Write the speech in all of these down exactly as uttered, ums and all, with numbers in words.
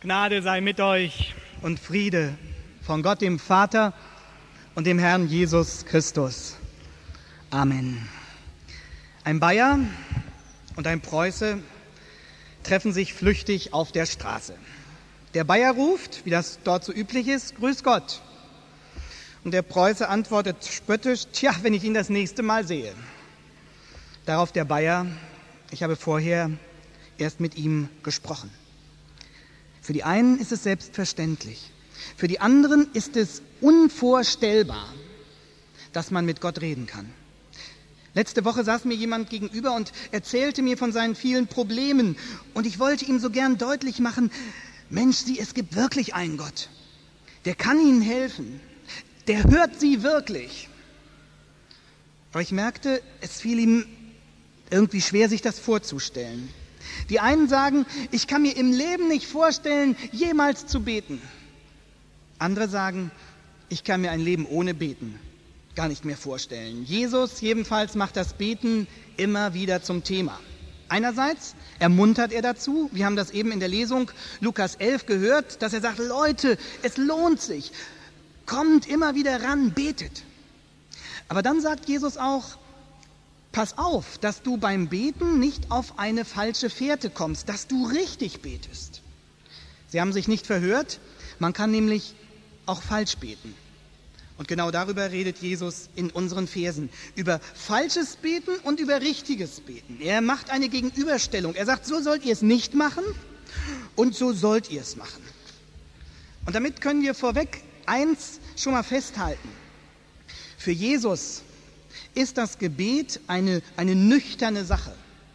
Gnade sei mit euch und Friede von Gott dem Vater und dem Herrn Jesus Christus. Amen. Ein Bayer und ein Preuße treffen sich flüchtig auf der Straße. Der Bayer ruft, wie das dort so üblich ist, Grüß Gott. Und der Preuße antwortet spöttisch, tja, wenn ich ihn das nächste Mal sehe. Darauf der Bayer, ich habe vorher erst mit ihm gesprochen. Für die einen ist es selbstverständlich. Für die anderen ist es unvorstellbar, dass man mit Gott reden kann. Letzte Woche saß mir jemand gegenüber und erzählte mir von seinen vielen Problemen. Und ich wollte ihm so gern deutlich machen, Mensch, Sie, es gibt wirklich einen Gott. Der kann Ihnen helfen. Der hört Sie wirklich. Aber ich merkte, es fiel ihm irgendwie schwer, sich das vorzustellen. Die einen sagen, ich kann mir im Leben nicht vorstellen, jemals zu beten. Andere sagen, ich kann mir ein Leben ohne Beten gar nicht mehr vorstellen. Jesus jedenfalls macht das Beten immer wieder zum Thema. Einerseits ermuntert er dazu, wir haben das eben in der Lesung Lukas elf gehört, dass er sagt, Leute, es lohnt sich, kommt immer wieder ran, betet. Aber dann sagt Jesus auch, pass auf, dass du beim Beten nicht auf eine falsche Fährte kommst, dass du richtig betest. Sie haben sich nicht verhört, man kann nämlich auch falsch beten. Und genau darüber redet Jesus in unseren Versen, über falsches Beten und über richtiges Beten. Er macht eine Gegenüberstellung. Er sagt, so sollt ihr es nicht machen und so sollt ihr es machen. Und damit können wir vorweg eins schon mal festhalten. Für Jesus ist das Gebet eine, eine nüchterne Sache.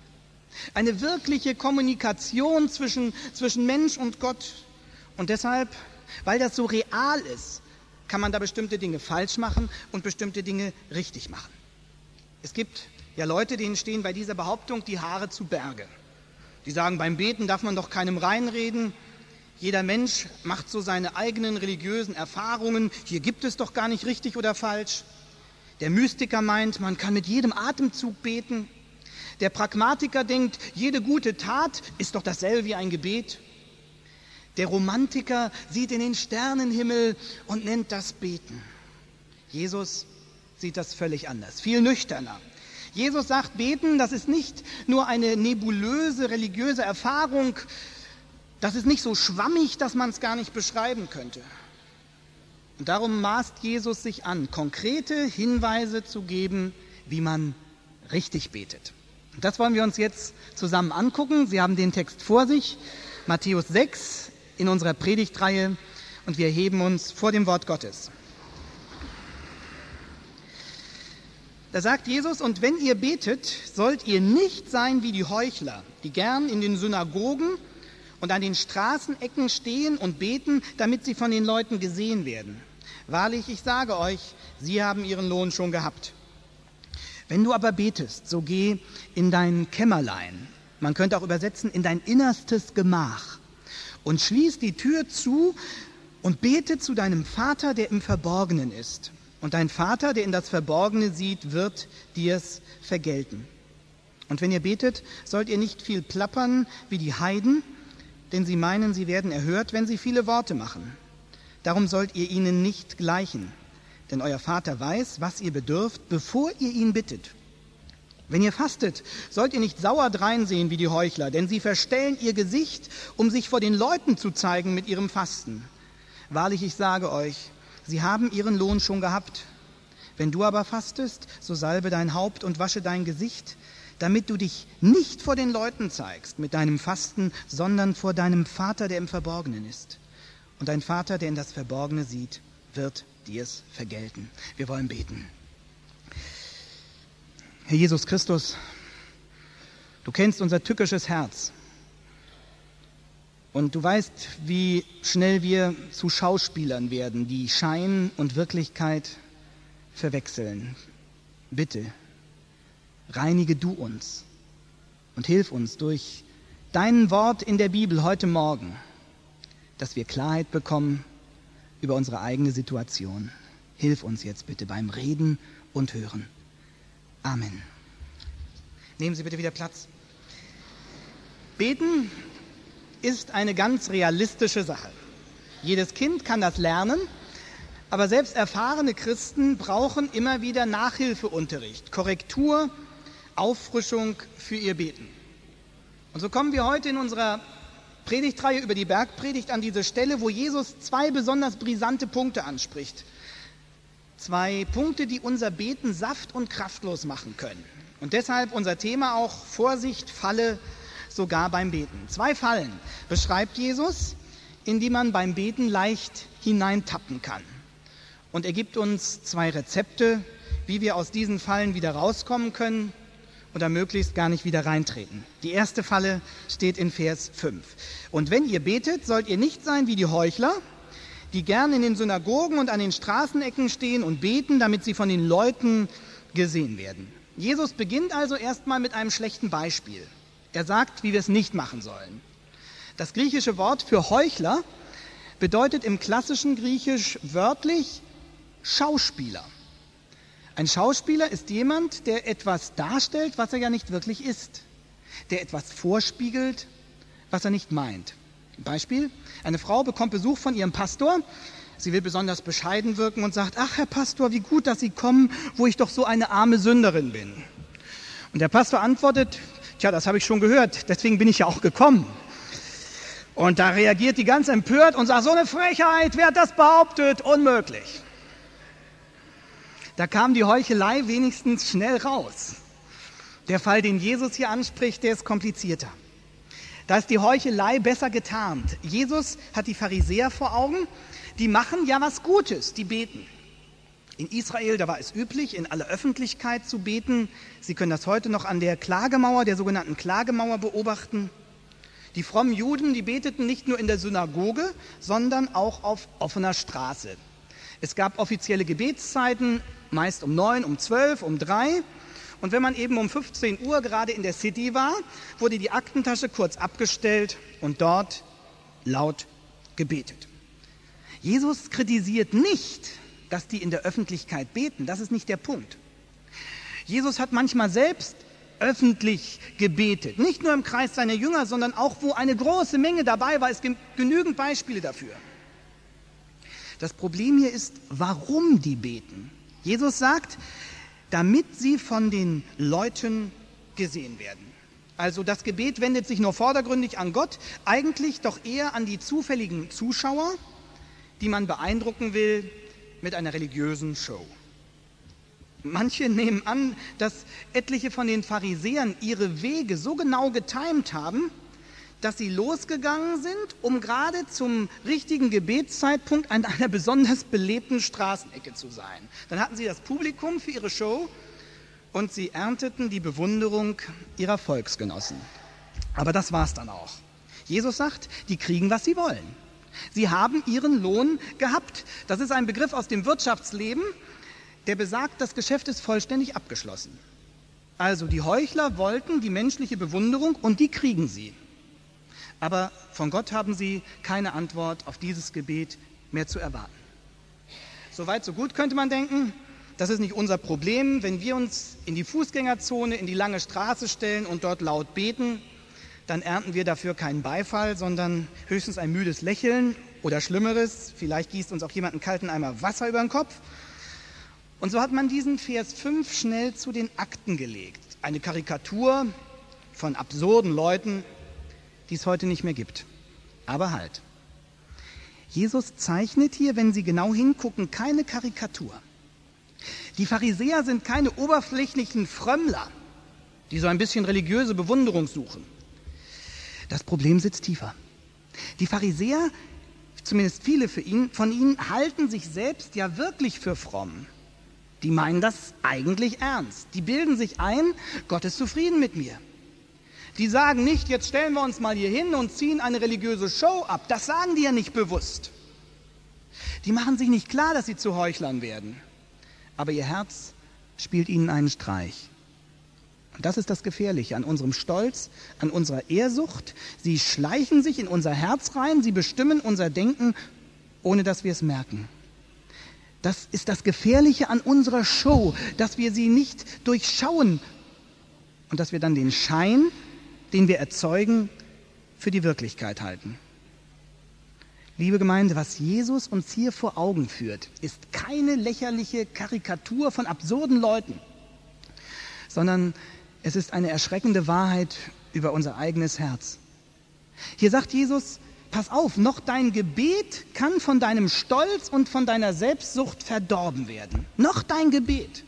Eine wirkliche Kommunikation zwischen, zwischen Mensch und Gott. Und deshalb, weil das so real ist, kann man da bestimmte Dinge falsch machen und bestimmte Dinge richtig machen. Es gibt ja Leute, denen stehen bei dieser Behauptung die Haare zu Berge. Die sagen, beim Beten darf man doch keinem reinreden. Jeder Mensch macht so seine eigenen religiösen Erfahrungen. Hier gibt es doch gar nicht richtig oder falsch. Der Mystiker meint, man kann mit jedem Atemzug beten. Der Pragmatiker denkt, jede gute Tat ist doch dasselbe wie ein Gebet. Der Romantiker sieht in den Sternenhimmel und nennt das Beten. Jesus sieht das völlig anders, viel nüchterner. Jesus sagt, Beten, das ist nicht nur eine nebulöse religiöse Erfahrung, das ist nicht so schwammig, dass man es gar nicht beschreiben könnte. Und darum maßt Jesus sich an, konkrete Hinweise zu geben, wie man richtig betet. Und das wollen wir uns jetzt zusammen angucken. Sie haben den Text vor sich, Matthäus sechs in unserer Predigtreihe, und wir heben uns vor dem Wort Gottes. Da sagt Jesus, und wenn ihr betet, sollt ihr nicht sein wie die Heuchler, die gern in den Synagogen und an den Straßenecken stehen und beten, damit sie von den Leuten gesehen werden. Wahrlich, ich sage euch, sie haben ihren Lohn schon gehabt. Wenn du aber betest, so geh in dein Kämmerlein, man könnte auch übersetzen, in dein innerstes Gemach, und schließ die Tür zu und bete zu deinem Vater, der im Verborgenen ist. Und dein Vater, der in das Verborgene sieht, wird dir's vergelten. Und wenn ihr betet, sollt ihr nicht viel plappern wie die Heiden, denn sie meinen, sie werden erhört, wenn sie viele Worte machen. Darum sollt ihr ihnen nicht gleichen, denn euer Vater weiß, was ihr bedürft, bevor ihr ihn bittet. Wenn ihr fastet, sollt ihr nicht sauer dreinsehen wie die Heuchler, denn sie verstellen ihr Gesicht, um sich vor den Leuten zu zeigen mit ihrem Fasten. Wahrlich, ich sage euch, sie haben ihren Lohn schon gehabt. Wenn du aber fastest, so salbe dein Haupt und wasche dein Gesicht, damit du dich nicht vor den Leuten zeigst mit deinem Fasten, sondern vor deinem Vater, der im Verborgenen ist. Und dein Vater, der in das Verborgene sieht, wird dir's vergelten. Wir wollen beten. Herr Jesus Christus, du kennst unser tückisches Herz und du weißt, wie schnell wir zu Schauspielern werden, die Schein und Wirklichkeit verwechseln. Bitte, reinige du uns und hilf uns durch dein Wort in der Bibel heute Morgen, dass wir Klarheit bekommen über unsere eigene Situation. Hilf uns jetzt bitte beim Reden und Hören. Amen. Nehmen Sie bitte wieder Platz. Beten ist eine ganz realistische Sache. Jedes Kind kann das lernen, aber selbst erfahrene Christen brauchen immer wieder Nachhilfeunterricht, Korrektur, Auffrischung für ihr Beten. Und so kommen wir heute in unserer Predigtreihe über die Bergpredigt an diese Stelle, wo Jesus zwei besonders brisante Punkte anspricht. Zwei Punkte, die unser Beten saft- und kraftlos machen können. Und deshalb unser Thema auch Vorsicht, Falle, sogar beim Beten. Zwei Fallen beschreibt Jesus, in die man beim Beten leicht hineintappen kann. Und er gibt uns zwei Rezepte, wie wir aus diesen Fallen wieder rauskommen können oder möglichst gar nicht wieder reintreten. Die erste Falle steht in Vers fünf. Und wenn ihr betet, sollt ihr nicht sein wie die Heuchler, die gern in den Synagogen und an den Straßenecken stehen und beten, damit sie von den Leuten gesehen werden. Jesus beginnt also erstmal mit einem schlechten Beispiel. Er sagt, wie wir es nicht machen sollen. Das griechische Wort für Heuchler bedeutet im klassischen Griechisch wörtlich Schauspieler. Ein Schauspieler ist jemand, der etwas darstellt, was er ja nicht wirklich ist. Der etwas vorspiegelt, was er nicht meint. Beispiel, eine Frau bekommt Besuch von ihrem Pastor. Sie will besonders bescheiden wirken und sagt, ach Herr Pastor, wie gut, dass Sie kommen, wo ich doch so eine arme Sünderin bin. Und der Pastor antwortet, tja, das habe ich schon gehört, deswegen bin ich ja auch gekommen. Und da reagiert die ganz empört und sagt, so eine Frechheit, wer hat das behauptet? Unmöglich. Da kam die Heuchelei wenigstens schnell raus. Der Fall, den Jesus hier anspricht, der ist komplizierter. Da ist die Heuchelei besser getarnt. Jesus hat die Pharisäer vor Augen, die machen ja was Gutes, die beten. In Israel, da war es üblich, in aller Öffentlichkeit zu beten. Sie können das heute noch an der Klagemauer, der sogenannten Klagemauer beobachten. Die frommen Juden, die beteten nicht nur in der Synagoge, sondern auch auf offener Straße. Es gab offizielle Gebetszeiten, meist um neun, um zwölf, um drei. Und wenn man eben um fünfzehn Uhr gerade in der City war, wurde die Aktentasche kurz abgestellt und dort laut gebetet. Jesus kritisiert nicht, dass die in der Öffentlichkeit beten. Das ist nicht der Punkt. Jesus hat manchmal selbst öffentlich gebetet. Nicht nur im Kreis seiner Jünger, sondern auch, wo eine große Menge dabei war. Es gibt genügend Beispiele dafür. Das Problem hier ist, warum die beten. Jesus sagt, damit sie von den Leuten gesehen werden. Also das Gebet wendet sich nur vordergründig an Gott, eigentlich doch eher an die zufälligen Zuschauer, die man beeindrucken will mit einer religiösen Show. Manche nehmen an, dass etliche von den Pharisäern ihre Wege so genau getimt haben, dass sie losgegangen sind, um gerade zum richtigen Gebetszeitpunkt an einer besonders belebten Straßenecke zu sein. Dann hatten sie das Publikum für ihre Show und sie ernteten die Bewunderung ihrer Volksgenossen. Aber das war's dann auch. Jesus sagt, die kriegen, was sie wollen. Sie haben ihren Lohn gehabt. Das ist ein Begriff aus dem Wirtschaftsleben, der besagt, das Geschäft ist vollständig abgeschlossen. Also die Heuchler wollten die menschliche Bewunderung und die kriegen sie. Aber von Gott haben sie keine Antwort auf dieses Gebet mehr zu erwarten. Soweit, so gut könnte man denken. Das ist nicht unser Problem, wenn wir uns in die Fußgängerzone, in die lange Straße stellen und dort laut beten, dann ernten wir dafür keinen Beifall, sondern höchstens ein müdes Lächeln oder Schlimmeres. Vielleicht gießt uns auch jemand einen kalten Eimer Wasser über den Kopf. Und so hat man diesen Vers fünf schnell zu den Akten gelegt. Eine Karikatur von absurden Leuten, die es heute nicht mehr gibt. Aber halt. Jesus zeichnet hier, wenn Sie genau hingucken, keine Karikatur. Die Pharisäer sind keine oberflächlichen Frömmler, die so ein bisschen religiöse Bewunderung suchen. Das Problem sitzt tiefer. Die Pharisäer, zumindest viele für ihn, von ihnen halten sich selbst ja wirklich für fromm. Die meinen das eigentlich ernst. Die bilden sich ein, Gott ist zufrieden mit mir. Die sagen nicht, jetzt stellen wir uns mal hier hin und ziehen eine religiöse Show ab. Das sagen die ja nicht bewusst. Die machen sich nicht klar, dass sie zu Heuchlern werden. Aber ihr Herz spielt ihnen einen Streich. Und das ist das Gefährliche an unserem Stolz, an unserer Ehrsucht. Sie schleichen sich in unser Herz rein, sie bestimmen unser Denken, ohne dass wir es merken. Das ist das Gefährliche an unserer Show, dass wir sie nicht durchschauen und dass wir dann den Schein, den wir erzeugen, für die Wirklichkeit halten. Liebe Gemeinde, was Jesus uns hier vor Augen führt, ist keine lächerliche Karikatur von absurden Leuten, sondern es ist eine erschreckende Wahrheit über unser eigenes Herz. Hier sagt Jesus, pass auf, noch dein Gebet kann von deinem Stolz und von deiner Selbstsucht verdorben werden. Noch dein Gebet.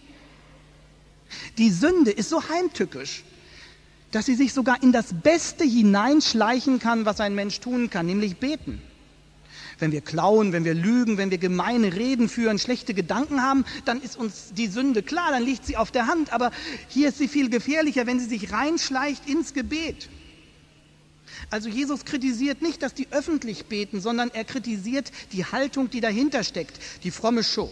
Die Sünde ist so heimtückisch, dass sie sich sogar in das Beste hineinschleichen kann, was ein Mensch tun kann, nämlich beten. Wenn wir klauen, wenn wir lügen, wenn wir gemeine Reden führen, schlechte Gedanken haben, dann ist uns die Sünde klar, dann liegt sie auf der Hand. Aber hier ist sie viel gefährlicher, wenn sie sich reinschleicht ins Gebet. Also Jesus kritisiert nicht, dass die öffentlich beten, sondern er kritisiert die Haltung, die dahinter steckt, die fromme Show.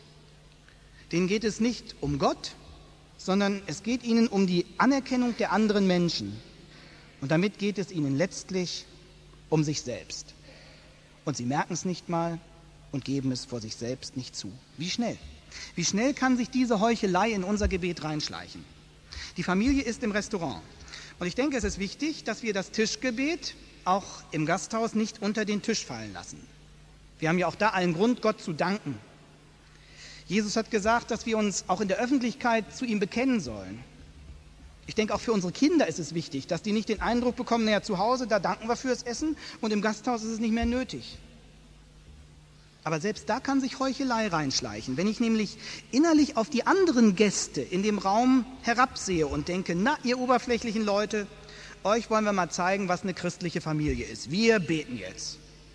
Denen geht es nicht um Gott, sondern es geht ihnen um die Anerkennung der anderen Menschen. Und damit geht es ihnen letztlich um sich selbst. Und sie merken es nicht mal und geben es vor sich selbst nicht zu. Wie schnell? Wie schnell kann sich diese Heuchelei in unser Gebet reinschleichen? Die Familie ist im Restaurant. Und ich denke, es ist wichtig, dass wir das Tischgebet auch im Gasthaus nicht unter den Tisch fallen lassen. Wir haben ja auch da allen Grund, Gott zu danken. Jesus hat gesagt, dass wir uns auch in der Öffentlichkeit zu ihm bekennen sollen. Ich denke, auch für unsere Kinder ist es wichtig, dass die nicht den Eindruck bekommen, naja, zu Hause, da danken wir fürs Essen und im Gasthaus ist es nicht mehr nötig. Aber selbst da kann sich Heuchelei reinschleichen. Wenn ich nämlich innerlich auf die anderen Gäste in dem Raum herabsehe und denke, na, ihr oberflächlichen Leute, euch wollen wir mal zeigen, was eine christliche Familie ist. Wir beten jetzt.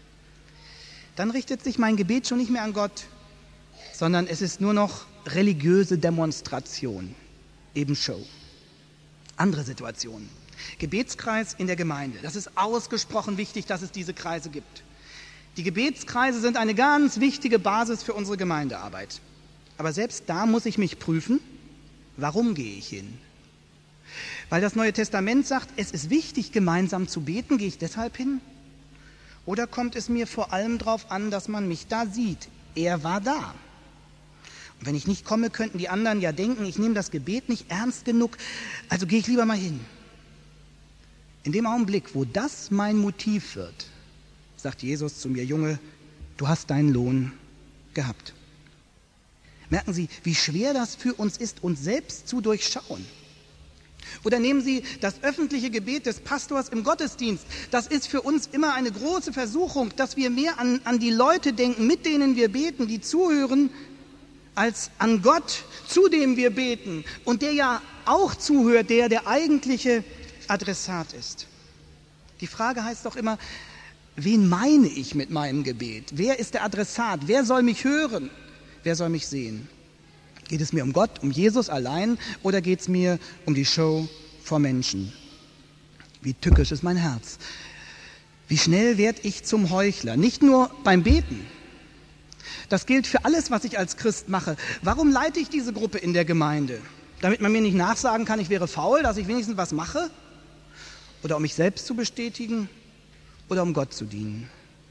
Dann richtet sich mein Gebet schon nicht mehr an Gott, sondern es ist nur noch religiöse Demonstration, eben Show. Andere Situationen. Gebetskreis in der Gemeinde. Das ist ausgesprochen wichtig, dass es diese Kreise gibt. Die Gebetskreise sind eine ganz wichtige Basis für unsere Gemeindearbeit. Aber selbst da muss ich mich prüfen, warum gehe ich hin? Weil das Neue Testament sagt, es ist wichtig, gemeinsam zu beten, gehe ich deshalb hin? Oder kommt es mir vor allem darauf an, dass man mich da sieht? Er war da. Und wenn ich nicht komme, könnten die anderen ja denken, ich nehme das Gebet nicht ernst genug, also gehe ich lieber mal hin. In dem Augenblick, wo das mein Motiv wird, sagt Jesus zu mir, Junge, du hast deinen Lohn gehabt. Merken Sie, wie schwer das für uns ist, uns selbst zu durchschauen. Oder nehmen Sie das öffentliche Gebet des Pastors im Gottesdienst. Das ist für uns immer eine große Versuchung, dass wir mehr an, an die Leute denken, mit denen wir beten, die zuhören, als an Gott, zu dem wir beten und der ja auch zuhört, der der eigentliche Adressat ist. Die Frage heißt doch immer, wen meine ich mit meinem Gebet? Wer ist der Adressat? Wer soll mich hören? Wer soll mich sehen? Geht es mir um Gott, um Jesus allein oder geht es mir um die Show vor Menschen? Wie tückisch ist mein Herz. Wie schnell werde ich zum Heuchler? Nicht nur beim Beten. Das gilt für alles, was ich als Christ mache. Warum leite ich diese Gruppe in der Gemeinde? Damit man mir nicht nachsagen kann, ich wäre faul, dass ich wenigstens was mache? Oder um mich selbst zu bestätigen? Oder um Gott zu dienen?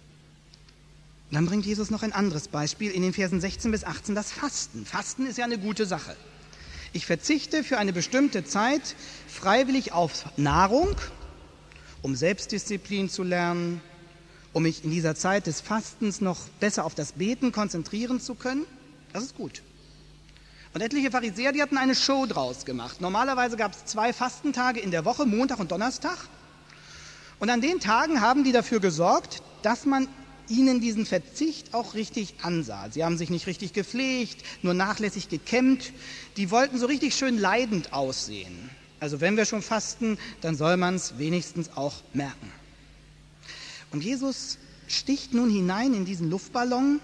Und dann bringt Jesus noch ein anderes Beispiel in den Versen sechzehn bis achtzehn, das Fasten. Fasten ist ja eine gute Sache. Ich verzichte für eine bestimmte Zeit freiwillig auf Nahrung, um Selbstdisziplin zu lernen, um mich in dieser Zeit des Fastens noch besser auf das Beten konzentrieren zu können. Das ist gut. Und etliche Pharisäer, die hatten eine Show draus gemacht. Normalerweise gab es zwei Fastentage in der Woche, Montag und Donnerstag. Und an den Tagen haben die dafür gesorgt, dass man ihnen diesen Verzicht auch richtig ansah. Sie haben sich nicht richtig gepflegt, nur nachlässig gekämmt. Die wollten so richtig schön leidend aussehen. Also wenn wir schon fasten, dann soll man es wenigstens auch merken. Und Jesus sticht nun hinein in diesen Luftballon,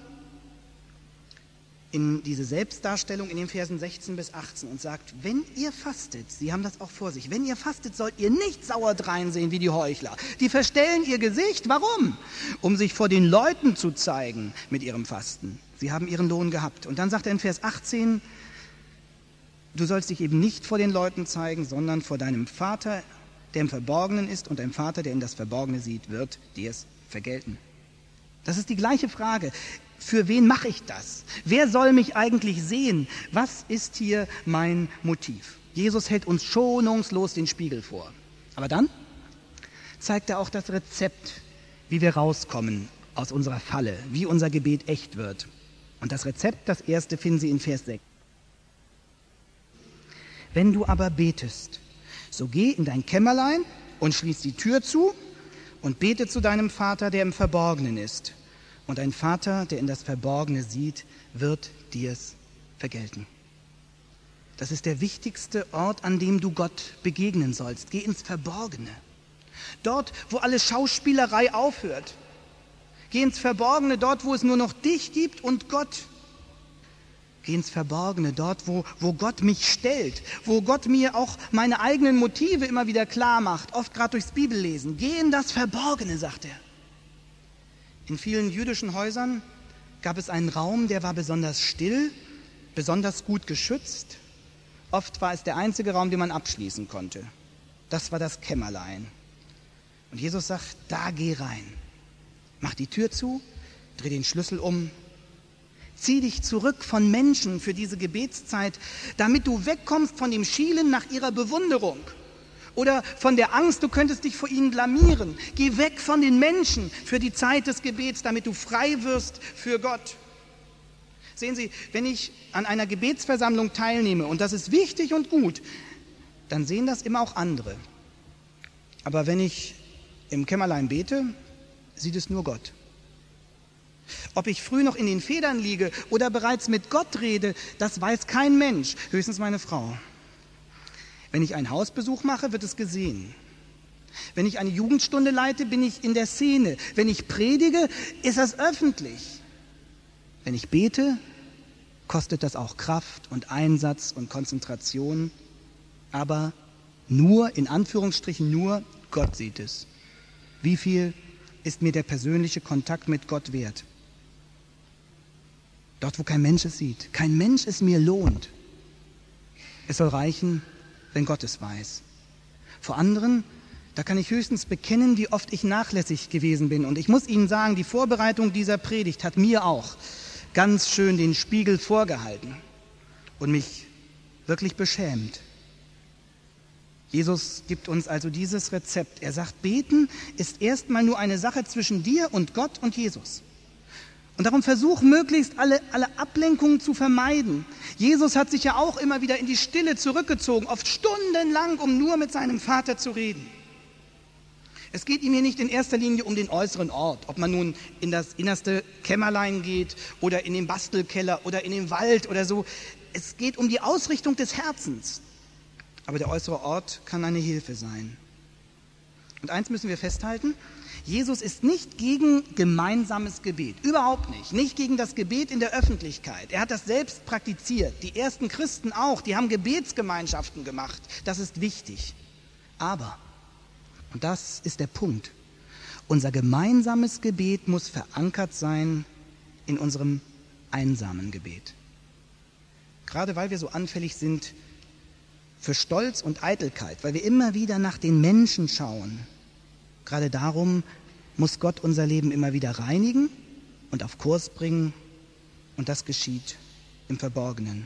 in diese Selbstdarstellung in den Versen sechzehn bis achtzehn und sagt, wenn ihr fastet, Sie haben das auch vor sich, wenn ihr fastet, sollt ihr nicht sauer dreinsehen wie die Heuchler. Die verstellen ihr Gesicht. Warum? Um sich vor den Leuten zu zeigen mit ihrem Fasten. Sie haben ihren Lohn gehabt. Und dann sagt er in Vers achtzehn, du sollst dich eben nicht vor den Leuten zeigen, sondern vor deinem Vater, der im Verborgenen ist, und dein Vater, der in das Verborgene sieht, wird dir es vergelten. Das ist die gleiche Frage. Für wen mache ich das? Wer soll mich eigentlich sehen? Was ist hier mein Motiv? Jesus hält uns schonungslos den Spiegel vor. Aber dann? zeigt er auch das Rezept, wie wir rauskommen aus unserer Falle, wie unser Gebet echt wird. Und das Rezept, das erste, finden Sie in Vers sechs. Wenn du aber betest, so geh in dein Kämmerlein und schließ die Tür zu und bete zu deinem Vater, der im Verborgenen ist. Und dein Vater, der in das Verborgene sieht, wird dir's vergelten. Das ist der wichtigste Ort, an dem du Gott begegnen sollst. Geh ins Verborgene. Dort, wo alle Schauspielerei aufhört. Geh ins Verborgene, dort, wo es nur noch dich gibt und Gott. Geh ins Verborgene, dort, wo, wo Gott mich stellt, wo Gott mir auch meine eigenen Motive immer wieder klar macht, oft gerade durchs Bibellesen. Geh in das Verborgene, sagt er. In vielen jüdischen Häusern gab es einen Raum, der war besonders still, besonders gut geschützt. Oft war es der einzige Raum, den man abschließen konnte. Das war das Kämmerlein. Und Jesus sagt, da geh rein. Mach die Tür zu, dreh den Schlüssel um. Zieh dich zurück von Menschen für diese Gebetszeit, damit du wegkommst von dem Schielen nach ihrer Bewunderung oder von der Angst, du könntest dich vor ihnen blamieren. Geh weg von den Menschen für die Zeit des Gebets, damit du frei wirst für Gott. Sehen Sie, wenn ich an einer Gebetsversammlung teilnehme, und das ist wichtig und gut, dann sehen das immer auch andere. Aber wenn ich im Kämmerlein bete, sieht es nur Gott. Ob ich früh noch in den Federn liege oder bereits mit Gott rede, das weiß kein Mensch, höchstens meine Frau. Wenn ich einen Hausbesuch mache, wird es gesehen. Wenn ich eine Jugendstunde leite, bin ich in der Szene. Wenn ich predige, ist das öffentlich. Wenn ich bete, kostet das auch Kraft und Einsatz und Konzentration. Aber nur, in Anführungsstrichen nur, Gott sieht es. Wie viel ist mir der persönliche Kontakt mit Gott wert? Dort, wo kein Mensch es sieht. Kein Mensch es mir lohnt. Es soll reichen, wenn Gott es weiß. Vor anderen, da kann ich höchstens bekennen, wie oft ich nachlässig gewesen bin. Und ich muss Ihnen sagen, die Vorbereitung dieser Predigt hat mir auch ganz schön den Spiegel vorgehalten und mich wirklich beschämt. Jesus gibt uns also dieses Rezept. Er sagt, beten ist erstmal nur eine Sache zwischen dir und Gott und Jesus. Und darum versuch möglichst alle, alle Ablenkungen zu vermeiden. Jesus hat sich ja auch immer wieder in die Stille zurückgezogen, oft stundenlang, um nur mit seinem Vater zu reden. Es geht ihm hier nicht in erster Linie um den äußeren Ort, ob man nun in das innerste Kämmerlein geht oder in den Bastelkeller oder in den Wald oder so. Es geht um die Ausrichtung des Herzens. Aber der äußere Ort kann eine Hilfe sein. Und eins müssen wir festhalten, Jesus ist nicht gegen gemeinsames Gebet, überhaupt nicht, nicht gegen das Gebet in der Öffentlichkeit. Er hat das selbst praktiziert, die ersten Christen auch, die haben Gebetsgemeinschaften gemacht, das ist wichtig. Aber, und das ist der Punkt, unser gemeinsames Gebet muss verankert sein in unserem einsamen Gebet. Gerade weil wir so anfällig sind für Stolz und Eitelkeit, weil wir immer wieder nach den Menschen schauen. Gerade darum muss Gott unser Leben immer wieder reinigen und auf Kurs bringen, und das geschieht im Verborgenen.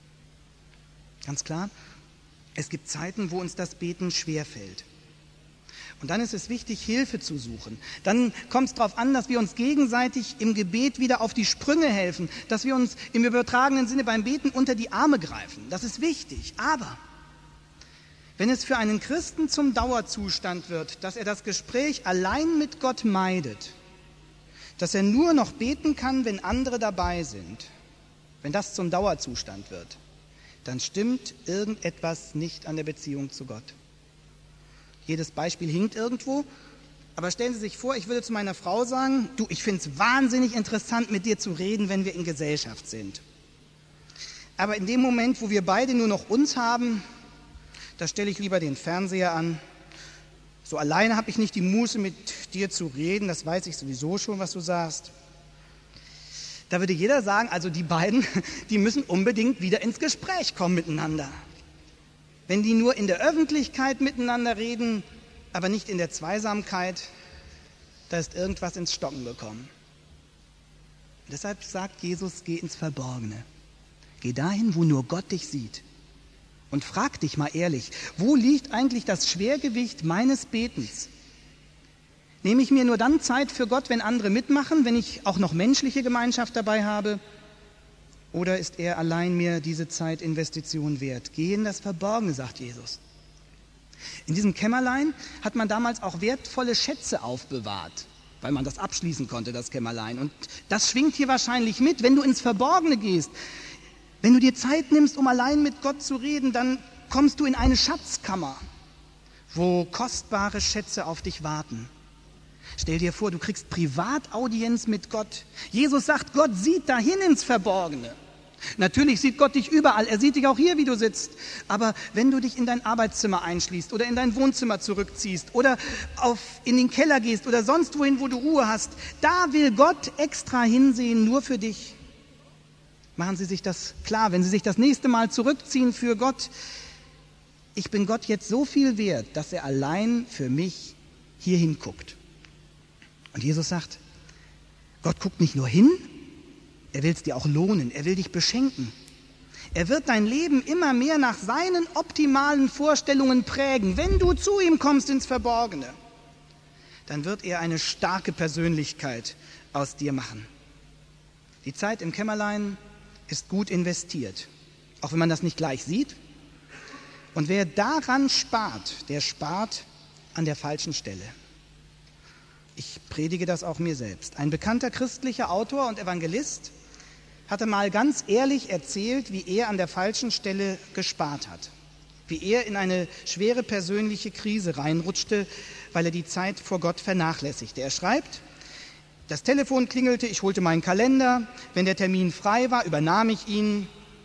Ganz klar, es gibt Zeiten, wo uns das Beten schwerfällt. Und dann ist es wichtig, Hilfe zu suchen. Dann kommt es darauf an, dass wir uns gegenseitig im Gebet wieder auf die Sprünge helfen, dass wir uns im übertragenen Sinne beim Beten unter die Arme greifen. Das ist wichtig. Aber wenn es für einen Christen zum Dauerzustand wird, dass er das Gespräch allein mit Gott meidet, dass er nur noch beten kann, wenn andere dabei sind, wenn das zum Dauerzustand wird, dann stimmt irgendetwas nicht an der Beziehung zu Gott. Jedes Beispiel hinkt irgendwo, aber stellen Sie sich vor, ich würde zu meiner Frau sagen, du, ich finde es wahnsinnig interessant, mit dir zu reden, wenn wir in Gesellschaft sind. Aber in dem Moment, wo wir beide nur noch uns haben, da stelle ich lieber den Fernseher an. So alleine habe ich nicht die Muße, mit dir zu reden, das weiß ich sowieso schon, was du sagst. Da würde jeder sagen, also die beiden, die müssen unbedingt wieder ins Gespräch kommen miteinander. Wenn die nur in der Öffentlichkeit miteinander reden, aber nicht in der Zweisamkeit, da ist irgendwas ins Stocken gekommen. Und deshalb sagt Jesus, geh ins Verborgene. Geh dahin, wo nur Gott dich sieht. Und frag dich mal ehrlich, wo liegt eigentlich das Schwergewicht meines Betens? Nehme ich mir nur dann Zeit für Gott, wenn andere mitmachen, wenn ich auch noch menschliche Gemeinschaft dabei habe? Oder ist er allein mir diese Zeitinvestition wert? Geh in das Verborgene, sagt Jesus. In diesem Kämmerlein hat man damals auch wertvolle Schätze aufbewahrt, weil man das abschließen konnte, das Kämmerlein. Und das schwingt hier wahrscheinlich mit, wenn du ins Verborgene gehst. Wenn du dir Zeit nimmst, um allein mit Gott zu reden, dann kommst du in eine Schatzkammer, wo kostbare Schätze auf dich warten. Stell dir vor, du kriegst Privataudienz mit Gott. Jesus sagt, Gott sieht dahin ins Verborgene. Natürlich sieht Gott dich überall, er sieht dich auch hier, wie du sitzt. Aber wenn du dich in dein Arbeitszimmer einschließt oder in dein Wohnzimmer zurückziehst oder auf, in den Keller gehst oder sonst wohin, wo du Ruhe hast, da will Gott extra hinsehen, nur für dich. Machen Sie sich das klar, wenn Sie sich das nächste Mal zurückziehen für Gott. Ich bin Gott jetzt so viel wert, dass er allein für mich hier hinguckt. Und Jesus sagt, Gott guckt nicht nur hin, er will es dir auch lohnen, er will dich beschenken. Er wird dein Leben immer mehr nach seinen optimalen Vorstellungen prägen. Wenn du zu ihm kommst ins Verborgene, dann wird er eine starke Persönlichkeit aus dir machen. Die Zeit im Kämmerlein ist gut investiert, auch wenn man das nicht gleich sieht. Und wer daran spart, der spart an der falschen Stelle. Ich predige das auch mir selbst. Ein bekannter christlicher Autor und Evangelist hatte mal ganz ehrlich erzählt, wie er an der falschen Stelle gespart hat. Wie er in eine schwere persönliche Krise reinrutschte, weil er die Zeit vor Gott vernachlässigte. Er schreibt, das Telefon klingelte, ich holte meinen Kalender. Wenn der Termin frei war, übernahm ich ihn.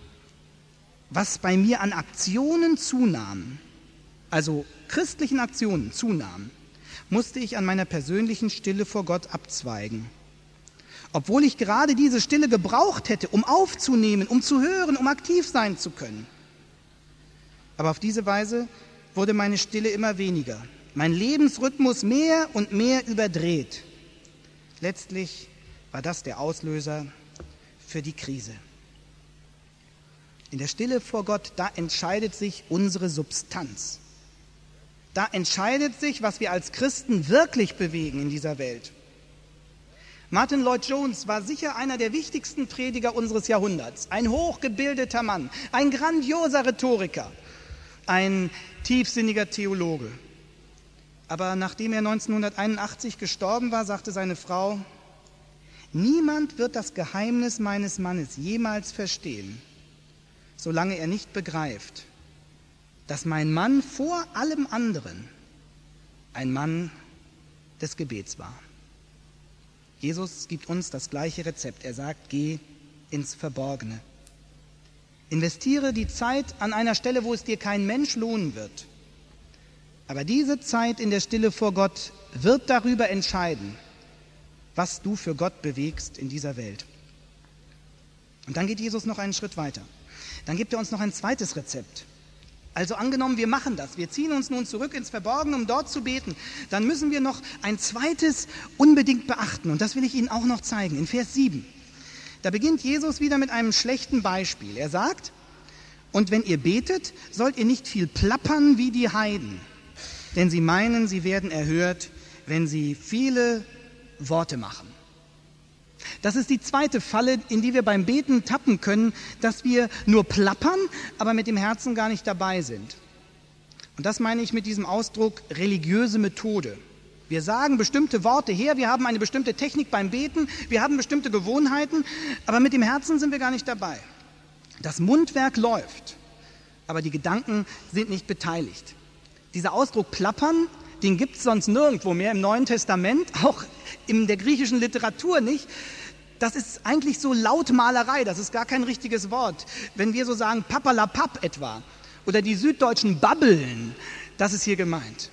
Was bei mir an Aktionen zunahm, also christlichen Aktionen zunahm, musste ich an meiner persönlichen Stille vor Gott abzweigen. Obwohl ich gerade diese Stille gebraucht hätte, um aufzunehmen, um zu hören, um aktiv sein zu können. Aber auf diese Weise wurde meine Stille immer weniger, mein Lebensrhythmus mehr und mehr überdreht. Letztlich war das der Auslöser für die Krise. In der Stille vor Gott, da entscheidet sich unsere Substanz. Da entscheidet sich, was wir als Christen wirklich bewegen in dieser Welt. Martin Lloyd-Jones war sicher einer der wichtigsten Prediger unseres Jahrhunderts. Ein hochgebildeter Mann, ein grandioser Rhetoriker, ein tiefsinniger Theologe. Aber nachdem er neunzehnhunderteinundachtzig gestorben war, sagte seine Frau, niemand wird das Geheimnis meines Mannes jemals verstehen, solange er nicht begreift, dass mein Mann vor allem anderen ein Mann des Gebets war. Jesus gibt uns das gleiche Rezept. Er sagt, geh ins Verborgene. Investiere die Zeit an einer Stelle, wo es dir kein Mensch lohnen wird. Aber diese Zeit in der Stille vor Gott wird darüber entscheiden, was du für Gott bewegst in dieser Welt. Und dann geht Jesus noch einen Schritt weiter. Dann gibt er uns noch ein zweites Rezept. Also angenommen, wir machen das, wir ziehen uns nun zurück ins Verborgene, um dort zu beten, dann müssen wir noch ein zweites unbedingt beachten. Und das will ich Ihnen auch noch zeigen, in Vers sieben. Da beginnt Jesus wieder mit einem schlechten Beispiel. Er sagt, und wenn ihr betet, sollt ihr nicht viel plappern wie die Heiden, denn sie meinen, sie werden erhört, wenn sie viele Worte machen. Das ist die zweite Falle, in die wir beim Beten tappen können, dass wir nur plappern, aber mit dem Herzen gar nicht dabei sind. Und das meine ich mit diesem Ausdruck religiöse Methode. Wir sagen bestimmte Worte her, wir haben eine bestimmte Technik beim Beten, wir haben bestimmte Gewohnheiten, aber mit dem Herzen sind wir gar nicht dabei. Das Mundwerk läuft, aber die Gedanken sind nicht beteiligt. Dieser Ausdruck plappern, den gibt es sonst nirgendwo mehr im Neuen Testament, auch in der griechischen Literatur nicht. Das ist eigentlich so Lautmalerei, das ist gar kein richtiges Wort. Wenn wir so sagen papalapap etwa oder die Süddeutschen babbeln, das ist hier gemeint.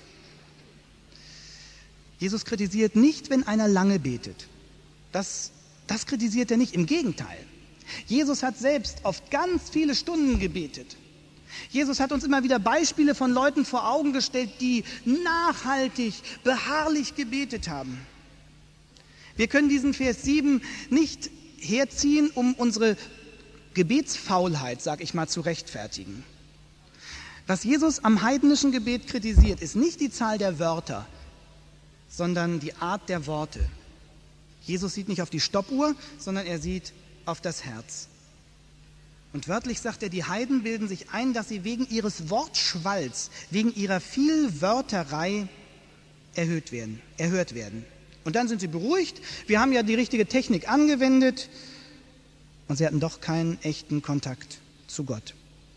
Jesus kritisiert nicht, wenn einer lange betet. Das, das kritisiert er nicht, im Gegenteil. Jesus hat selbst oft ganz viele Stunden gebetet. Jesus hat uns immer wieder Beispiele von Leuten vor Augen gestellt, die nachhaltig, beharrlich gebetet haben. Wir können diesen Vers sieben nicht herziehen, um unsere Gebetsfaulheit, sag ich mal, zu rechtfertigen. Was Jesus am heidnischen Gebet kritisiert, ist nicht die Zahl der Wörter, sondern die Art der Worte. Jesus sieht nicht auf die Stoppuhr, sondern er sieht auf das Herz. Und wörtlich sagt er, die Heiden bilden sich ein, dass sie wegen ihres Wortschwalls, wegen ihrer Vielwörterei erhöht werden, erhört werden. Und dann sind sie beruhigt, wir haben ja die richtige Technik angewendet und sie hatten doch keinen echten Kontakt zu Gott.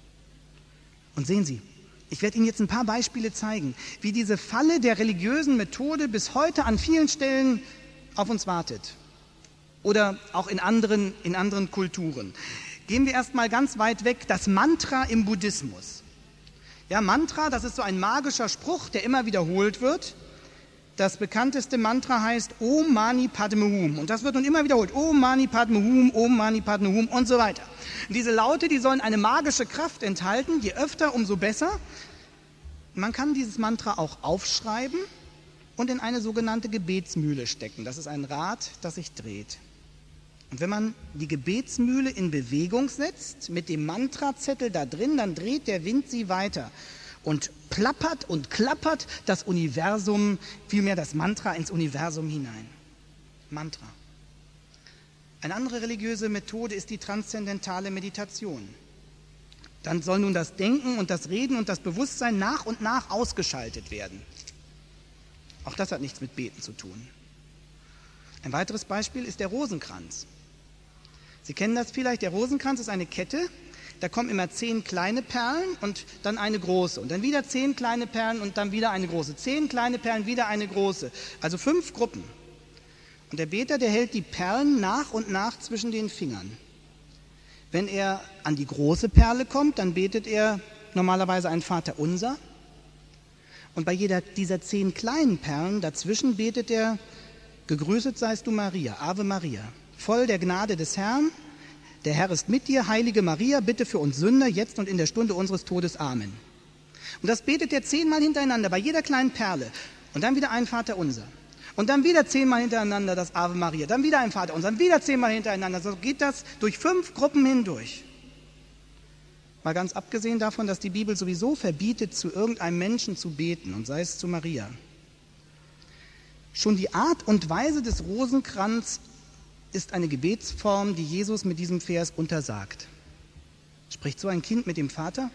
Und sehen Sie, ich werde Ihnen jetzt ein paar Beispiele zeigen, wie diese Falle der religiösen Methode bis heute an vielen Stellen auf uns wartet. Oder auch in anderen, in anderen Kulturen. Gehen wir erstmal ganz weit weg, das Mantra im Buddhismus. Ja, Mantra, das ist so ein magischer Spruch, der immer wiederholt wird. Das bekannteste Mantra heißt Om Mani Padme Hum. Und das wird nun immer wiederholt. Om Mani Padme Hum, Om Mani Padme Hum und so weiter. Und diese Laute, die sollen eine magische Kraft enthalten. Je öfter, umso besser. Man kann dieses Mantra auch aufschreiben und in eine sogenannte Gebetsmühle stecken. Das ist ein Rad, das sich dreht. Und wenn man die Gebetsmühle in Bewegung setzt, mit dem Mantrazettel da drin, dann dreht der Wind sie weiter und plappert und klappert das Universum, vielmehr das Mantra ins Universum hinein. Mantra. Eine andere religiöse Methode ist die transzendentale Meditation. Dann soll nun das Denken und das Reden und das Bewusstsein nach und nach ausgeschaltet werden. Auch das hat nichts mit Beten zu tun. Ein weiteres Beispiel ist der Rosenkranz. Sie kennen das vielleicht, der Rosenkranz ist eine Kette, da kommen immer zehn kleine Perlen und dann eine große und dann wieder zehn kleine Perlen und dann wieder eine große, zehn kleine Perlen, wieder eine große, also fünf Gruppen. Und der Beter, der hält die Perlen nach und nach zwischen den Fingern. Wenn er an die große Perle kommt, dann betet er normalerweise ein Vaterunser und bei jeder dieser zehn kleinen Perlen dazwischen betet er Gegrüßet seist du Maria, Ave Maria, voll der Gnade des Herrn, der Herr ist mit dir, heilige Maria, bitte für uns Sünder, jetzt und in der Stunde unseres Todes, Amen. Und das betet er zehnmal hintereinander, bei jeder kleinen Perle. Und dann wieder ein Vaterunser. Und dann wieder zehnmal hintereinander das Ave Maria, dann wieder ein Vaterunser, dann wieder zehnmal hintereinander. So geht das durch fünf Gruppen hindurch. Mal ganz abgesehen davon, dass die Bibel sowieso verbietet, zu irgendeinem Menschen zu beten, und sei es zu Maria. Schon die Art und Weise des Rosenkranz ist eine Gebetsform, die Jesus mit diesem Vers untersagt. Spricht so ein Kind mit dem Vater?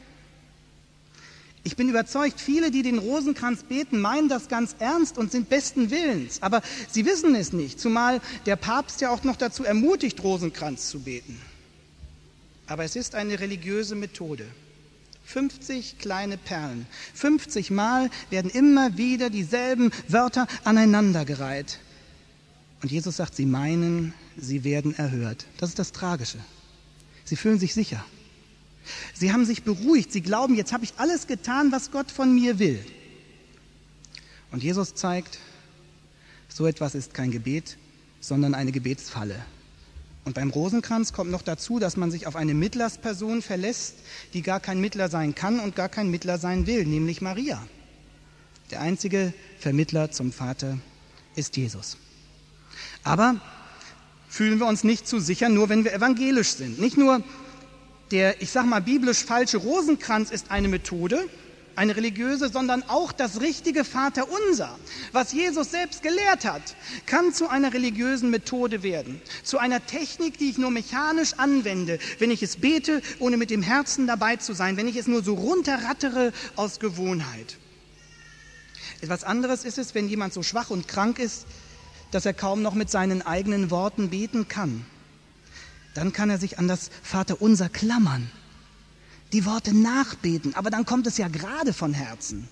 Ich bin überzeugt, viele, die den Rosenkranz beten, meinen das ganz ernst und sind besten Willens. Aber sie wissen es nicht, zumal der Papst ja auch noch dazu ermutigt, Rosenkranz zu beten. Aber es ist eine religiöse Methode. fünfzig kleine Perlen. fünfzig Mal werden immer wieder dieselben Wörter aneinandergereiht. Und Jesus sagt, sie meinen, sie werden erhört. Das ist das Tragische. Sie fühlen sich sicher. Sie haben sich beruhigt. Sie glauben, jetzt habe ich alles getan, was Gott von mir will. Und Jesus zeigt, so etwas ist kein Gebet, sondern eine Gebetsfalle. Und beim Rosenkranz kommt noch dazu, dass man sich auf eine Mittlersperson verlässt, die gar kein Mittler sein kann und gar kein Mittler sein will, nämlich Maria. Der einzige Vermittler zum Vater ist Jesus. Aber fühlen wir uns nicht zu sicher, nur wenn wir evangelisch sind. Nicht nur der, ich sag mal, biblisch falsche Rosenkranz ist eine Methode, eine religiöse, sondern auch das richtige Vaterunser, was Jesus selbst gelehrt hat, kann zu einer religiösen Methode werden, zu einer Technik, die ich nur mechanisch anwende, wenn ich es bete, ohne mit dem Herzen dabei zu sein, wenn ich es nur so runterrattere aus Gewohnheit. Etwas anderes ist es, wenn jemand so schwach und krank ist, dass er kaum noch mit seinen eigenen Worten beten kann. Dann kann er sich an das Vaterunser klammern, die Worte nachbeten, aber dann kommt es ja gerade von Herzen.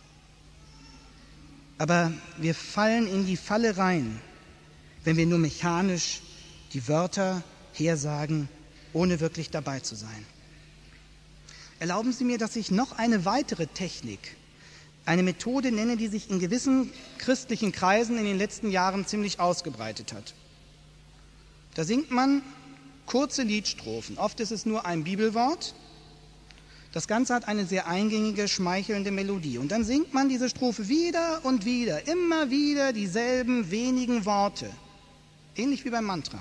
Aber wir fallen in die Falle rein, wenn wir nur mechanisch die Wörter hersagen, ohne wirklich dabei zu sein. Erlauben Sie mir, dass ich noch eine weitere Technik, eine Methode nenne, die sich in gewissen christlichen Kreisen in den letzten Jahren ziemlich ausgebreitet hat. Da singt man kurze Liedstrophen. Oft ist es nur ein Bibelwort. Das Ganze hat eine sehr eingängige, schmeichelnde Melodie. Und dann singt man diese Strophe wieder und wieder, immer wieder dieselben wenigen Worte. Ähnlich wie beim Mantra.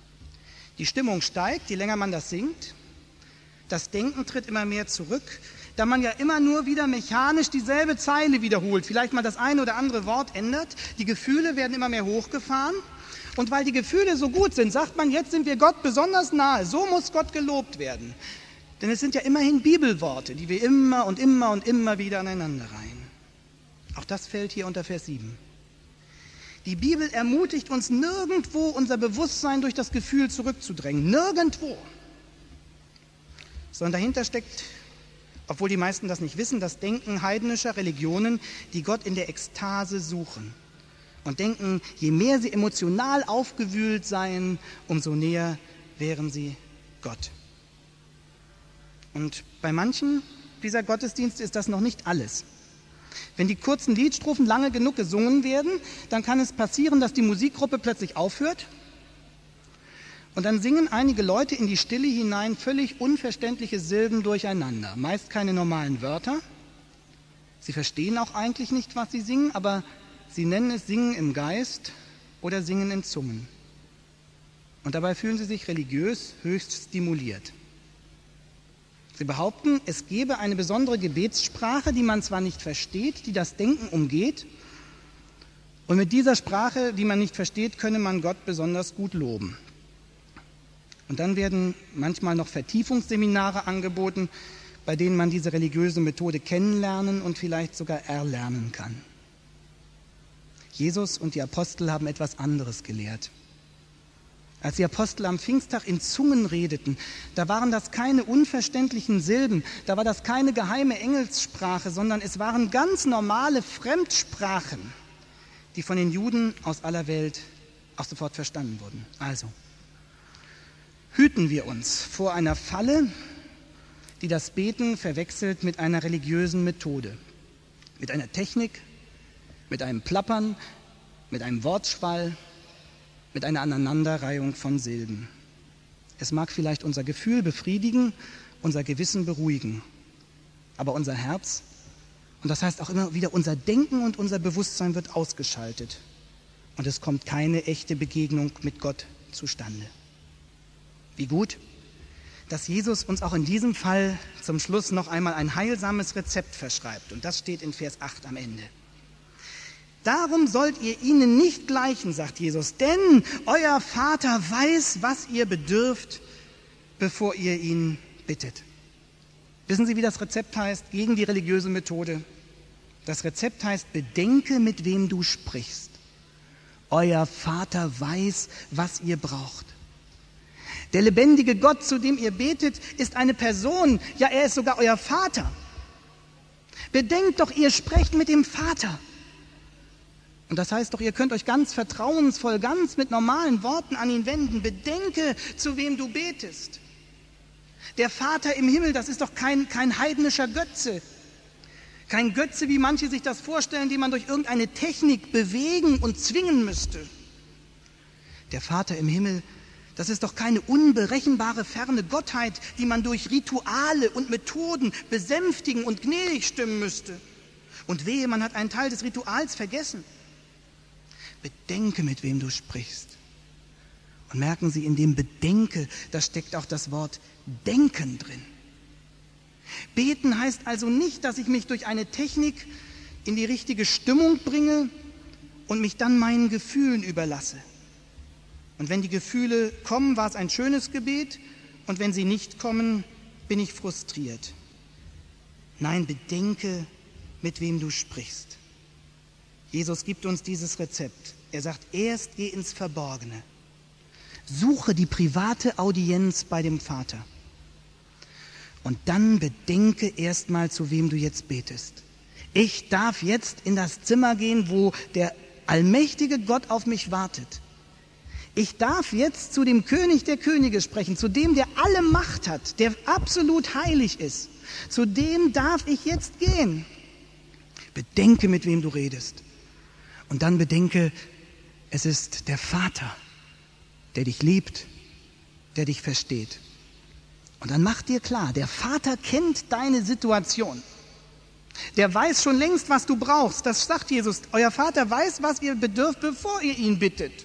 Die Stimmung steigt, je länger man das singt. Das Denken tritt immer mehr zurück. da man ja immer nur wieder mechanisch dieselbe Zeile wiederholt, vielleicht mal das eine oder andere Wort ändert. Die Gefühle werden immer mehr hochgefahren. Und weil die Gefühle so gut sind, sagt man, jetzt sind wir Gott besonders nahe. So muss Gott gelobt werden. Denn es sind ja immerhin Bibelworte, die wir immer und immer und immer wieder aneinander reihen. Auch das fällt hier unter Vers sieben. Die Bibel ermutigt uns nirgendwo, unser Bewusstsein durch das Gefühl zurückzudrängen. Nirgendwo. Sondern dahinter steckt, obwohl die meisten das nicht wissen, das Denken heidnischer Religionen, die Gott in der Ekstase suchen. Und denken, je mehr sie emotional aufgewühlt seien, umso näher wären sie Gott. Und bei manchen dieser Gottesdienste ist das noch nicht alles. Wenn die kurzen Liedstrophen lange genug gesungen werden, dann kann es passieren, dass die Musikgruppe plötzlich aufhört. Und dann singen einige Leute in die Stille hinein völlig unverständliche Silben durcheinander. Meist keine normalen Wörter. Sie verstehen auch eigentlich nicht, was sie singen, aber sie nennen es Singen im Geist oder Singen in Zungen. Und dabei fühlen sie sich religiös höchst stimuliert. Sie behaupten, es gebe eine besondere Gebetssprache, die man zwar nicht versteht, die das Denken umgeht. Und mit dieser Sprache, die man nicht versteht, könne man Gott besonders gut loben. Und dann werden manchmal noch Vertiefungsseminare angeboten, bei denen man diese religiöse Methode kennenlernen und vielleicht sogar erlernen kann. Jesus und die Apostel haben etwas anderes gelehrt. Als die Apostel am Pfingsttag in Zungen redeten, da waren das keine unverständlichen Silben, da war das keine geheime Engelssprache, sondern es waren ganz normale Fremdsprachen, die von den Juden aus aller Welt auch sofort verstanden wurden. Also, hüten wir uns vor einer Falle, die das Beten verwechselt mit einer religiösen Methode, mit einer Technik, mit einem Plappern, mit einem Wortschwall, mit einer Aneinanderreihung von Silben. Es mag vielleicht unser Gefühl befriedigen, unser Gewissen beruhigen, aber unser Herz, und das heißt auch immer wieder, unser Denken und unser Bewusstsein wird ausgeschaltet und es kommt keine echte Begegnung mit Gott zustande. Wie gut, dass Jesus uns auch in diesem Fall zum Schluss noch einmal ein heilsames Rezept verschreibt, und das steht in Vers acht am Ende. Darum sollt ihr ihnen nicht gleichen, sagt Jesus, denn euer Vater weiß, was ihr bedürft, bevor ihr ihn bittet. Wissen Sie, wie das Rezept heißt gegen die religiöse Methode? Das Rezept heißt, bedenke, mit wem du sprichst. Euer Vater weiß, was ihr braucht. Der lebendige Gott, zu dem ihr betet, ist eine Person, ja, er ist sogar euer Vater. Bedenkt doch, ihr sprecht mit dem Vater. Und das heißt doch, ihr könnt euch ganz vertrauensvoll, ganz mit normalen Worten an ihn wenden. Bedenke, zu wem du betest. Der Vater im Himmel, das ist doch kein, kein heidnischer Götze. Kein Götze, wie manche sich das vorstellen, den man durch irgendeine Technik bewegen und zwingen müsste. Der Vater im Himmel, das ist doch keine unberechenbare ferne Gottheit, die man durch Rituale und Methoden besänftigen und gnädig stimmen müsste. Und wehe, man hat einen Teil des Rituals vergessen. Bedenke, mit wem du sprichst. Und merken Sie, in dem Bedenke, da steckt auch das Wort Denken drin. Beten heißt also nicht, dass ich mich durch eine Technik in die richtige Stimmung bringe und mich dann meinen Gefühlen überlasse. Und wenn die Gefühle kommen, war es ein schönes Gebet, und wenn sie nicht kommen, bin ich frustriert. Nein, bedenke, mit wem du sprichst. Jesus gibt uns dieses Rezept. Er sagt, erst geh ins Verborgene. Suche die private Audienz bei dem Vater. Und dann bedenke erstmal, zu wem du jetzt betest. Ich darf jetzt in das Zimmer gehen, wo der allmächtige Gott auf mich wartet. Ich darf jetzt zu dem König der Könige sprechen, zu dem, der alle Macht hat, der absolut heilig ist. Zu dem darf ich jetzt gehen. Bedenke, mit wem du redest. Und dann bedenke, es ist der Vater, der dich liebt, der dich versteht. Und dann mach dir klar, der Vater kennt deine Situation. Der weiß schon längst, was du brauchst. Das sagt Jesus. Euer Vater weiß, was ihr bedürft, bevor ihr ihn bittet.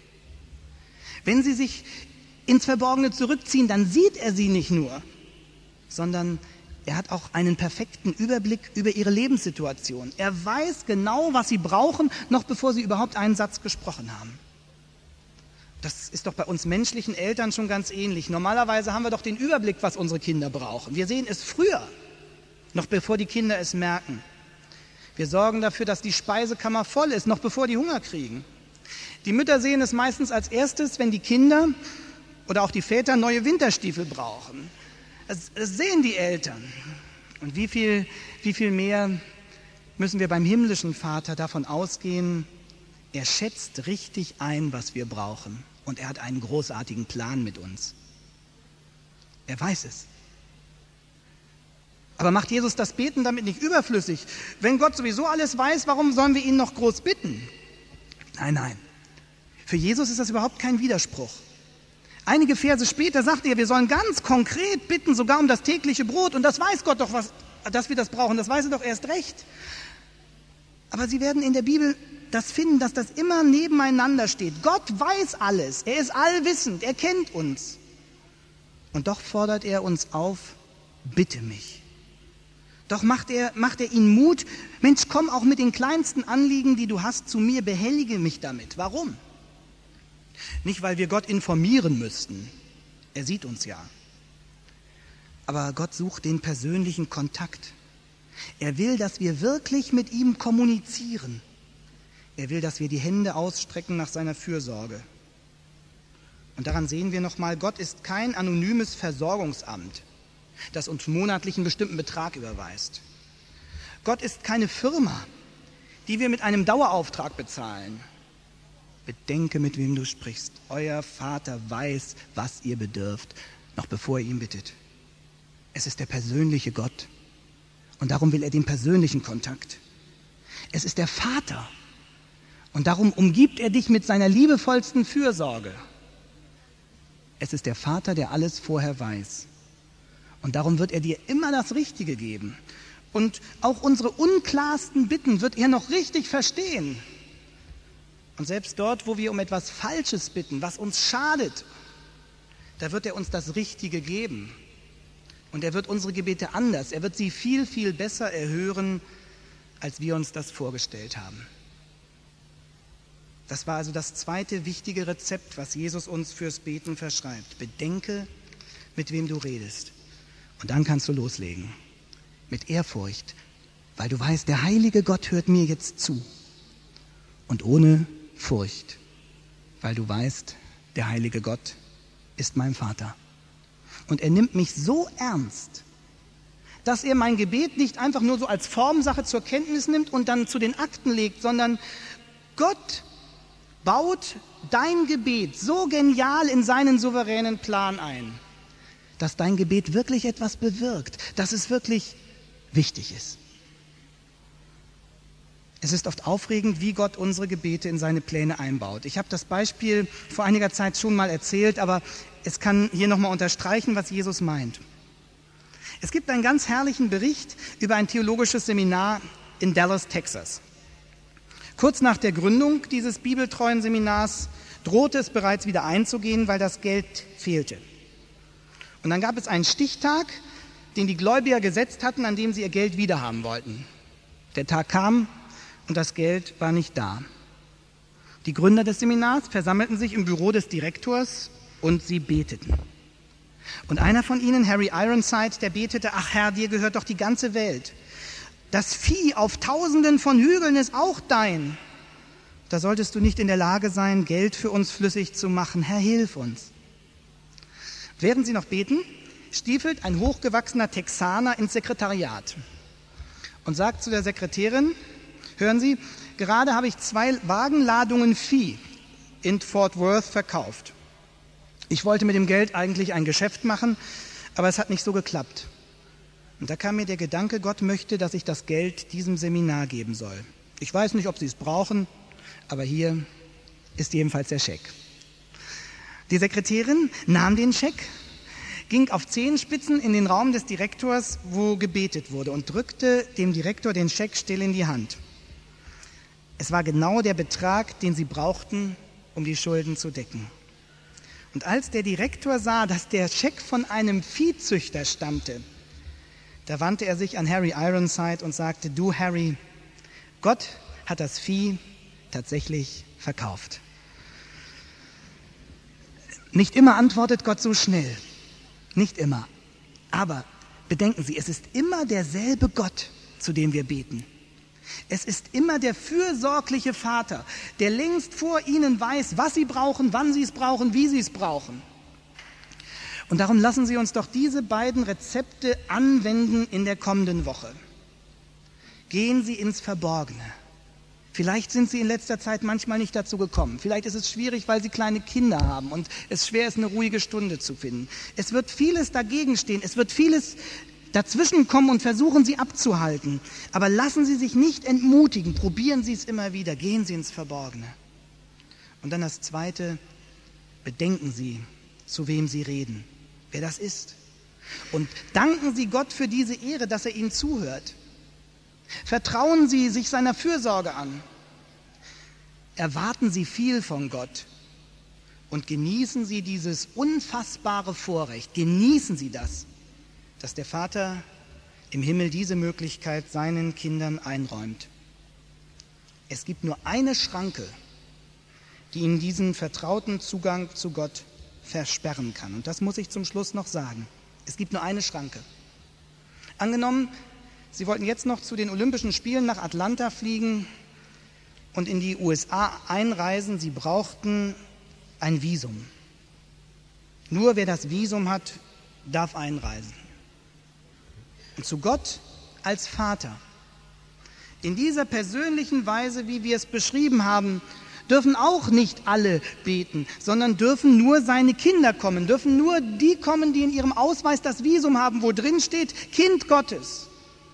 Wenn sie sich ins Verborgene zurückziehen, dann sieht er sie nicht nur, sondern er hat auch einen perfekten Überblick über ihre Lebenssituation. Er weiß genau, was sie brauchen, noch bevor sie überhaupt einen Satz gesprochen haben. Das ist doch bei uns menschlichen Eltern schon ganz ähnlich. Normalerweise haben wir doch den Überblick, was unsere Kinder brauchen. Wir sehen es früher, noch bevor die Kinder es merken. Wir sorgen dafür, dass die Speisekammer voll ist, noch bevor die Hunger kriegen. Die Mütter sehen es meistens als erstes, wenn die Kinder oder auch die Väter neue Winterstiefel brauchen. Das, das sehen die Eltern. Und wie viel, wie viel mehr müssen wir beim himmlischen Vater davon ausgehen, er schätzt richtig ein, was wir brauchen. Und er hat einen großartigen Plan mit uns. Er weiß es. Aber macht Jesus das Beten damit nicht überflüssig? Wenn Gott sowieso alles weiß, warum sollen wir ihn noch groß bitten? Nein, nein. Für Jesus ist das überhaupt kein Widerspruch. Einige Verse später sagt er, wir sollen ganz konkret bitten, sogar um das tägliche Brot. Und das weiß Gott doch, was, dass wir das brauchen. Das weiß er doch erst recht. Aber Sie werden in der Bibel das finden, dass das immer nebeneinander steht. Gott weiß alles. Er ist allwissend. Er kennt uns. Und doch fordert er uns auf, bitte mich. Doch macht er, macht er ihnen Mut. Mensch, komm auch mit den kleinsten Anliegen, die du hast, zu mir. Behellige mich damit. Warum? Nicht, weil wir Gott informieren müssten. Er sieht uns ja. Aber Gott sucht den persönlichen Kontakt. Er will, dass wir wirklich mit ihm kommunizieren. Er will, dass wir die Hände ausstrecken nach seiner Fürsorge. Und daran sehen wir nochmal, Gott ist kein anonymes Versorgungsamt, das uns monatlich einen bestimmten Betrag überweist. Gott ist keine Firma, die wir mit einem Dauerauftrag bezahlen. Bedenke, mit wem du sprichst. Euer Vater weiß, was ihr bedürft, noch bevor ihr ihn bittet. Es ist der persönliche Gott. Und darum will er den persönlichen Kontakt. Es ist der Vater. Und darum umgibt er dich mit seiner liebevollsten Fürsorge. Es ist der Vater, der alles vorher weiß. Und darum wird er dir immer das Richtige geben. Und auch unsere unklarsten Bitten wird er noch richtig verstehen. Und selbst dort, wo wir um etwas Falsches bitten, was uns schadet, da wird er uns das Richtige geben. Und er wird unsere Gebete anders, er wird sie viel, viel besser erhören, als wir uns das vorgestellt haben. Das war also das zweite wichtige Rezept, was Jesus uns fürs Beten verschreibt. Bedenke, mit wem du redest. Und dann kannst du loslegen. Mit Ehrfurcht, weil du weißt, der heilige Gott hört mir jetzt zu. Und ohne Furcht, weil du weißt, der heilige Gott ist mein Vater. Und er nimmt mich so ernst, dass er mein Gebet nicht einfach nur so als Formsache zur Kenntnis nimmt und dann zu den Akten legt, sondern Gott baut dein Gebet so genial in seinen souveränen Plan ein, dass dein Gebet wirklich etwas bewirkt, dass es wirklich wichtig ist. Es ist oft aufregend, wie Gott unsere Gebete in seine Pläne einbaut. Ich habe das Beispiel vor einiger Zeit schon mal erzählt, aber es kann hier nochmal unterstreichen, was Jesus meint. Es gibt einen ganz herrlichen Bericht über ein theologisches Seminar in Dallas, Texas. Kurz nach der Gründung dieses bibeltreuen Seminars drohte es bereits wieder einzugehen, weil das Geld fehlte. Und dann gab es einen Stichtag, den die Gläubiger gesetzt hatten, an dem sie ihr Geld wiederhaben wollten. Der Tag kam und das Geld war nicht da. Die Gründer des Seminars versammelten sich im Büro des Direktors und sie beteten. Und einer von ihnen, Harry Ironside, der betete: Ach Herr, dir gehört doch die ganze Welt. Das Vieh auf Tausenden von Hügeln ist auch dein. Da solltest du nicht in der Lage sein, Geld für uns flüssig zu machen. Herr, hilf uns. Während sie noch beten, stiefelt ein hochgewachsener Texaner ins Sekretariat und sagt zu der Sekretärin: Hören Sie, gerade habe ich zwei Wagenladungen Vieh in Fort Worth verkauft. Ich wollte mit dem Geld eigentlich ein Geschäft machen, aber es hat nicht so geklappt. Und da kam mir der Gedanke, Gott möchte, dass ich das Geld diesem Seminar geben soll. Ich weiß nicht, ob Sie es brauchen, aber hier ist jedenfalls der Scheck. Die Sekretärin nahm den Scheck, ging auf Zehenspitzen in den Raum des Direktors, wo gebetet wurde, und drückte dem Direktor den Scheck still in die Hand. Es war genau der Betrag, den sie brauchten, um die Schulden zu decken. Und als der Direktor sah, dass der Scheck von einem Viehzüchter stammte, Da wandte er sich an Harry Ironside und sagte, du Harry, Gott hat das Vieh tatsächlich verkauft. Nicht immer antwortet Gott so schnell, nicht immer. Aber bedenken Sie, es ist immer derselbe Gott, zu dem wir beten. Es ist immer der fürsorgliche Vater, der längst vor Ihnen weiß, was Sie brauchen, wann Sie es brauchen, wie Sie es brauchen. Und darum lassen Sie uns doch diese beiden Rezepte anwenden in der kommenden Woche. Gehen Sie ins Verborgene. Vielleicht sind Sie in letzter Zeit manchmal nicht dazu gekommen. Vielleicht ist es schwierig, weil Sie kleine Kinder haben und es schwer ist, eine ruhige Stunde zu finden. Es wird vieles dagegen stehen, es wird vieles dazwischen kommen und versuchen, Sie abzuhalten. Aber lassen Sie sich nicht entmutigen, probieren Sie es immer wieder, gehen Sie ins Verborgene. Und dann das Zweite, bedenken Sie, zu wem Sie reden, wer das ist. Und danken Sie Gott für diese Ehre, dass er Ihnen zuhört. Vertrauen Sie sich seiner Fürsorge an. Erwarten Sie viel von Gott und genießen Sie dieses unfassbare Vorrecht. Genießen Sie das, dass der Vater im Himmel diese Möglichkeit seinen Kindern einräumt. Es gibt nur eine Schranke, die Ihnen diesen vertrauten Zugang zu Gott versperren kann. Und das muss ich zum Schluss noch sagen. Es gibt nur eine Schranke. Angenommen, Sie wollten jetzt noch zu den Olympischen Spielen nach Atlanta fliegen und in die U S A einreisen. Sie brauchten ein Visum. Nur wer das Visum hat, darf einreisen. Und zu Gott als Vater. In dieser persönlichen Weise, wie wir es beschrieben haben, dürfen auch nicht alle beten, sondern dürfen nur seine Kinder kommen, dürfen nur die kommen, die in ihrem Ausweis das Visum haben, wo drin steht, Kind Gottes.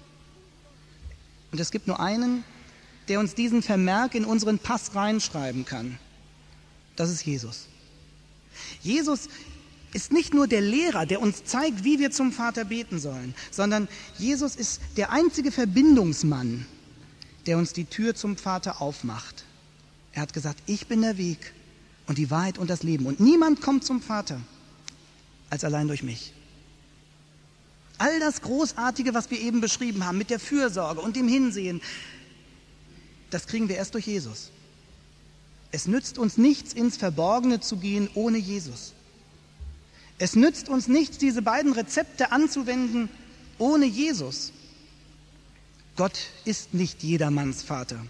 Und es gibt nur einen, der uns diesen Vermerk in unseren Pass reinschreiben kann. Das ist Jesus. Jesus ist nicht nur der Lehrer, der uns zeigt, wie wir zum Vater beten sollen, sondern Jesus ist der einzige Verbindungsmann, der uns die Tür zum Vater aufmacht. Er hat gesagt, ich bin der Weg und die Wahrheit und das Leben. Und niemand kommt zum Vater als allein durch mich. All das Großartige, was wir eben beschrieben haben, mit der Fürsorge und dem Hinsehen, das kriegen wir erst durch Jesus. Es nützt uns nichts, ins Verborgene zu gehen ohne Jesus. Es nützt uns nichts, diese beiden Rezepte anzuwenden ohne Jesus. Gott ist nicht jedermanns Vater,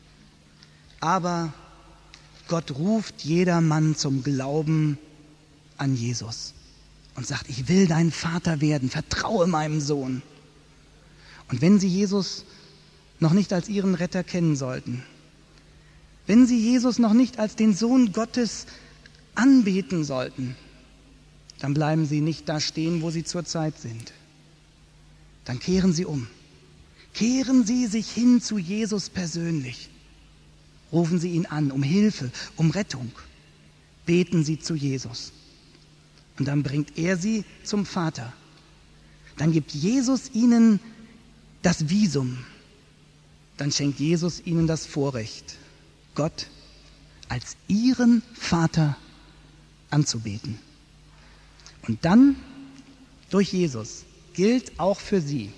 aber Gott ruft jedermann zum Glauben an Jesus. Und sagt, ich will dein Vater werden, vertraue meinem Sohn. Und wenn Sie Jesus noch nicht als Ihren Retter kennen sollten, wenn Sie Jesus noch nicht als den Sohn Gottes anbeten sollten, dann bleiben Sie nicht da stehen, wo Sie zurzeit sind. Dann kehren Sie um. Kehren Sie sich hin zu Jesus persönlich. Rufen Sie ihn an um Hilfe, um Rettung. Beten Sie zu Jesus. Und dann bringt er sie zum Vater. Dann gibt Jesus ihnen das Visum. Dann schenkt Jesus ihnen das Vorrecht, Gott als ihren Vater anzubeten. Und dann, durch Jesus, gilt auch für sie,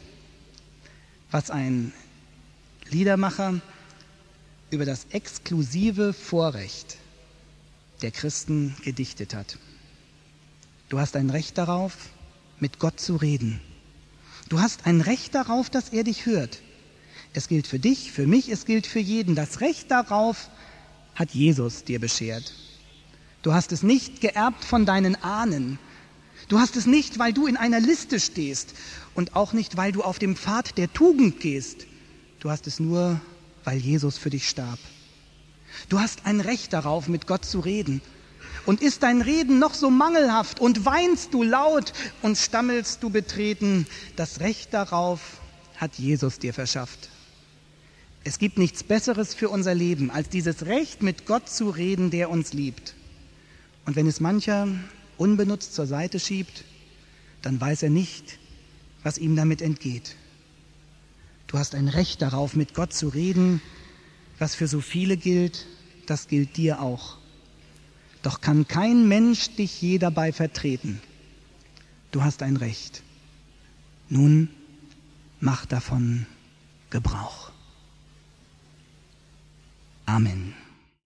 was ein Liedermacher über das exklusive Vorrecht der Christen gedichtet hat. Du hast ein Recht darauf, mit Gott zu reden. Du hast ein Recht darauf, dass er dich hört. Es gilt für dich, für mich, es gilt für jeden. Das Recht darauf hat Jesus dir beschert. Du hast es nicht geerbt von deinen Ahnen. Du hast es nicht, weil du in einer Liste stehst und auch nicht, weil du auf dem Pfad der Tugend gehst. Du hast es nur, weil Jesus für dich starb. Du hast ein Recht darauf, mit Gott zu reden. Und ist dein Reden noch so mangelhaft und weinst du laut und stammelst du betreten, das Recht darauf hat Jesus dir verschafft. Es gibt nichts Besseres für unser Leben, als dieses Recht, mit Gott zu reden, der uns liebt. Und wenn es mancher unbenutzt zur Seite schiebt, dann weiß er nicht, was ihm damit entgeht. Du hast ein Recht darauf, mit Gott zu reden, was für so viele gilt, das gilt dir auch. Doch kann kein Mensch dich je dabei vertreten. Du hast ein Recht. Nun macht davon Gebrauch. Amen.